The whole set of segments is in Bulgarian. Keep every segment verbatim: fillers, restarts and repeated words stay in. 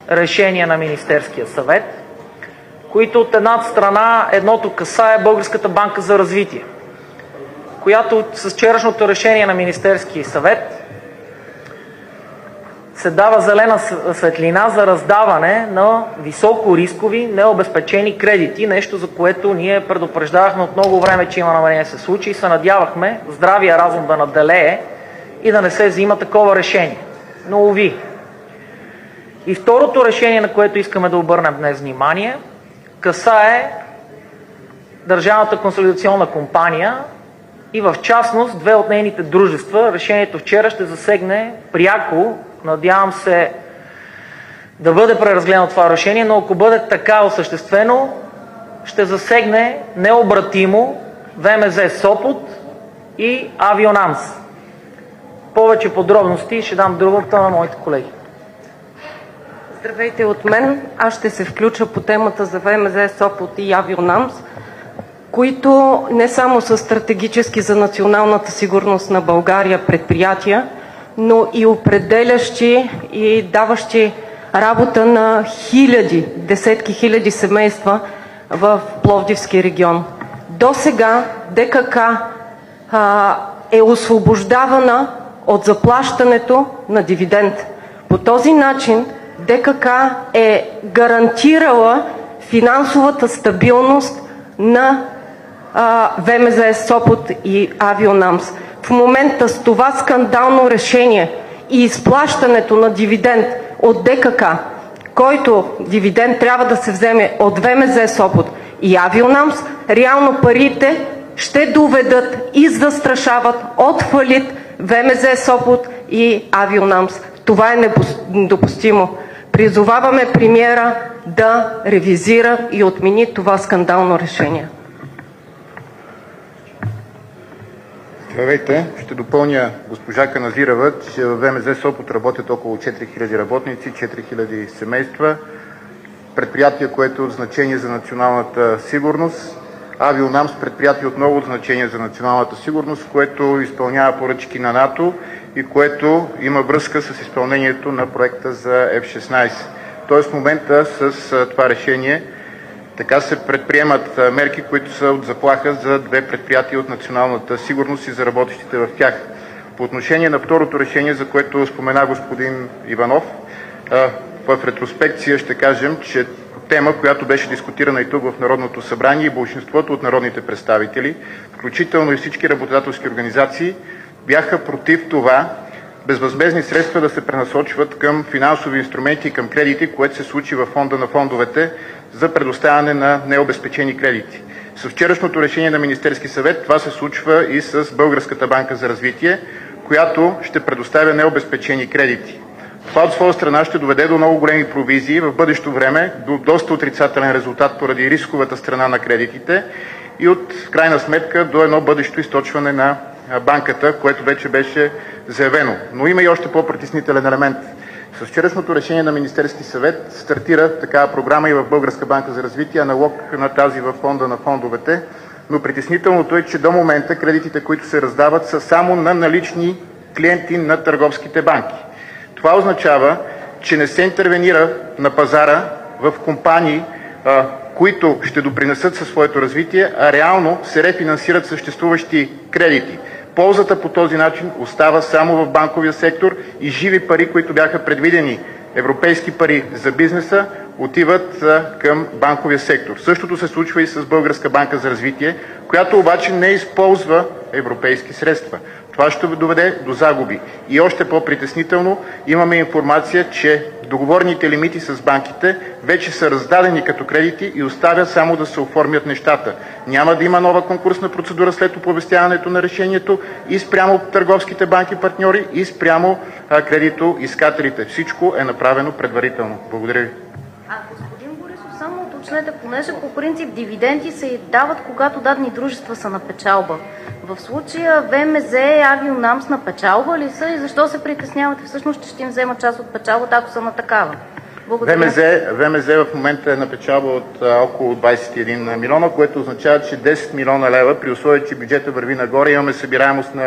решения на Министерския съвет, които от една страна едното касае Българската банка за развитие, която с вчерашното решение на Министерския съвет се дава зелена светлина за раздаване на високорискови необезпечени кредити, нещо за което ние предупреждавахме от много време, че има намерение да се случи и се надявахме здравия разум да надделее и да не се взима такова решение. Но уви. И второто решение, на което искаме да обърнем днес внимание, касае Държавната консолидационна компания и в частност две от нейните дружества. Решението вчера ще засегне пряко, надявам се да бъде преразгледано това решение, но ако бъде така осъществено, ще засегне необратимо ВМЗ Сопот и Авионамс. Повече подробности ще дам другата на моите колеги. Здравейте от мен. Аз ще се включа по темата за ВМЗ Сопот и Авионамс, които не само са стратегически за националната сигурност на България предприятия, но и определящи и даващи работа на хиляди, десетки хиляди семейства в Пловдивски регион. До сега ДКК а, е освобождавана от заплащането на дивиденд. По този начин ДКК е гарантирала финансовата стабилност на а, ВМЗ Сопот и Авионамс. В момента с това скандално решение и изплащането на дивиденд от ДКК, който дивиденд трябва да се вземе от ВМЗ Сопот и Авионамс, реално парите ще доведат и застрашават от фалит ВМЗ Сопот и Авионамс. Това е недопустимо. Призоваваме премиера да ревизира и отмени това скандално решение. Здравейте! Ще допълня госпожа Каназирова, че в ВМЗ Сопот работят около четири хиляди работници, четири хиляди семейства, предприятие, което е от значение за националната сигурност. Авионамс предприятие отново от значение за националната сигурност, което изпълнява поръчки на НАТО и което има връзка с изпълнението на проекта за Еф шестнайсет. Тоест в момента с това решение така се предприемат мерки, които са от заплаха за две предприятия от националната сигурност и за работещите в тях. По отношение на второто решение, за което спомена господин Иванов, в ретроспекция ще кажем, че тема, която беше дискутирана и тук в Народното събрание и большинството от народните представители, включително и всички работодателски организации, бяха против това безвъзмездни средства да се пренасочват към финансови инструменти и към кредити, което се случи във фонда на фондовете за предоставяне на необезпечени кредити. С вчерашното решение на Министерски съвет това се случва и с Българската банка за развитие, която ще предоставя необезпечени кредити. Това от своя страна ще доведе до много големи провизии в бъдещо време, до доста отрицателен резултат поради рисковата страна на кредитите и от крайна сметка до едно бъдещо източване на банката, което вече беше заявено. Но има и още по-притеснителен елемент. С вчерашното решение на Министерски съвет стартира такава програма и в Българска банка за развитие, аналог на тази във фонда на фондовете, но притеснителното е, че до момента кредитите, които се раздават, са само на налични клиенти на търговските банки. Това означава, че не се интервенира на пазара в компании, а, които ще допринесат със своето развитие, а реално се рефинансират съществуващи кредити. Ползата по този начин остава само в банковия сектор и живи пари, които бяха предвидени, европейски пари за бизнеса, отиват а, към банковия сектор. Същото се случва и с Българска банка за развитие, която обаче не използва европейски средства. Това ще доведе до загуби. И още по-притеснително, имаме информация, че договорните лимити с банките вече са раздадени като кредити и оставят само да се оформят нещата. Няма да има нова конкурсна процедура след оповестяването на решението и спрямо търговските банки партньори, и спрямо а, кредитоискателите. Всичко е направено предварително. Благодаря ви. А, господин Борисов, само уточнете, понеже по принцип дивиденти се дават, когато дадени дружества са на печалба. В случая ВМЗ и Авионамс на печалба ли са и защо се притеснявате всъщност, че ще им вземат част от печалбата, ако са на такава? Благодаря. ВМЗ, ВМЗ в момента е на печалба от а, около двадесет и един милиона, което означава, че десет милиона лева, при условие, че бюджета върви нагоре, имаме събираемост на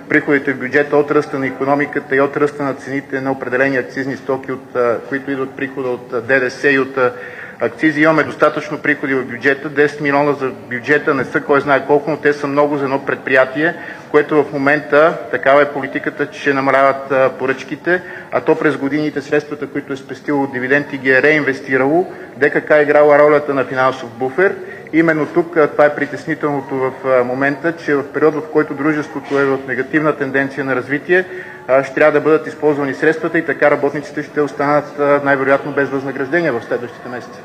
приходите в бюджета от ръста на икономиката и от ръста на цените на определени акцизни стоки, от, които идват прихода от ДДС и от акцизи. Имаме достатъчно приходи в бюджета. десет милиона за бюджета не са кой знае колко, но те са много за едно предприятие, което в момента, такава е политиката, че ще намаляват поръчките, а то през годините средствата, които е спестило от дивиденти, ги е реинвестирало. ДКК е играла ролята на финансов буфер. Именно тук това е притеснителното в момента, че в период, в който дружеството е в негативна тенденция на развитие, ще трябва да бъдат използвани средствата и така работниците ще останат най-вероятно без възнаграждение в следващите месеци.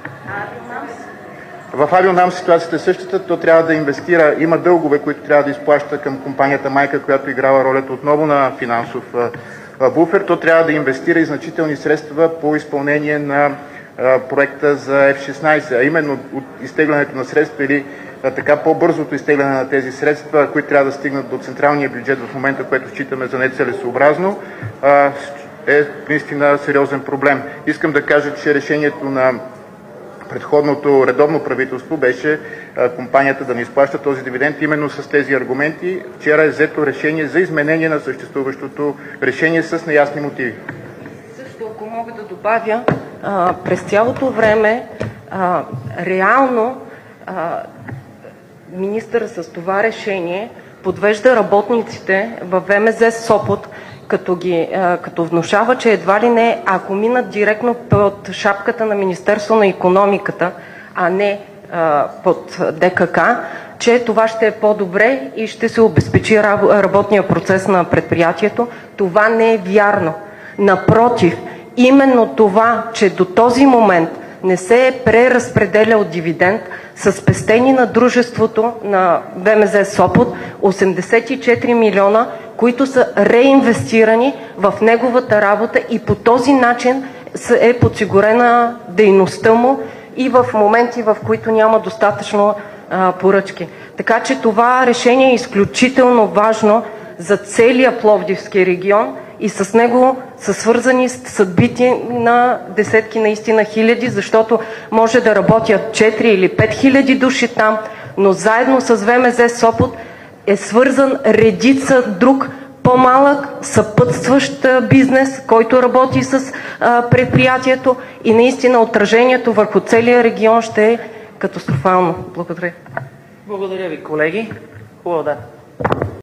В Авионамс ситуацията е същата. То трябва да инвестира, има дългове, които трябва да изплаща към компанията майка, която играла ролята отново на финансов буфер. То трябва да инвестира и значителни средства по изпълнение на проекта за Еф шестнайсет, а именно от изтеглянето на средства или така по-бързото изтегляне на тези средства, които трябва да стигнат до централния бюджет в момента, което считаме за нецелесообразно, е наистина сериозен проблем. Искам да кажа, че решението на предходното редовно правителство беше компанията да не изплаща този дивиденд именно с тези аргументи. Вчера е взето решение за изменение на съществуващото решение с неясни мотиви. Също, ако мога да добавя, а, през цялото време а, реално а, министъра с това решение подвежда работниците в ВМЗ Сопот, като, ги, а, като внушава, че едва ли не, ако минат директно под шапката на Министерство на икономиката, а не а, под ДКК, че това ще е по-добре и ще се обезпечи работния процес на предприятието. Това не е вярно. Напротив, именно това, че до този момент не се е преразпределял дивиденд, са спестени на дружеството на ВМЗ Сопот осемдесет и четири милиона, които са реинвестирани в неговата работа и по този начин е подсигурена дейността му и в моменти, в които няма достатъчно а, поръчки. Така че това решение е изключително важно за целия Пловдивски регион и с него са свързани съдбите на десетки, наистина хиляди, защото може да работят четири или пет хиляди души там, но заедно с ВМЗ Сопот е свързан редица друг по-малък съпътстващ бизнес, който работи с а, предприятието и наистина отражението върху целия регион ще е катастрофално. Благодаря. Благодаря ви, колеги. Хубаво да.